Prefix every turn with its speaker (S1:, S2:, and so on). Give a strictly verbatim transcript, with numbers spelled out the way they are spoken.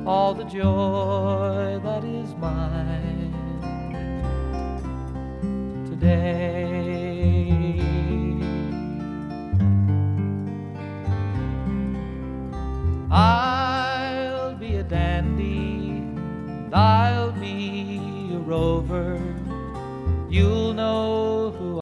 S1: all the joy that is mine today. I'll be a dandy, and I'll be a rover. You'll